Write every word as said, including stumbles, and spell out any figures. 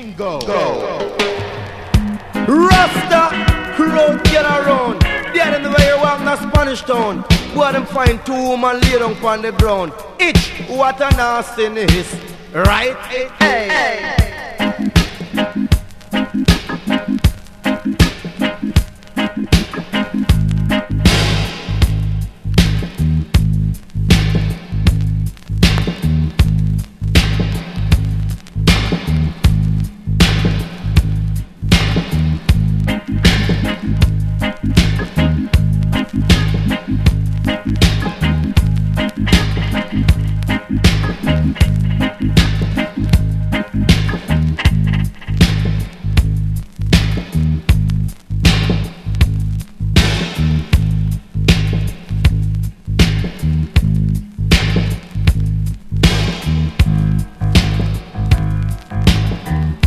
Go. Go. Rasta, crowd get around. There in the way you walk in Spanish town. Boy, them find two women lay down on the ground. Itch, what a nastiness. Right? Hey, hey.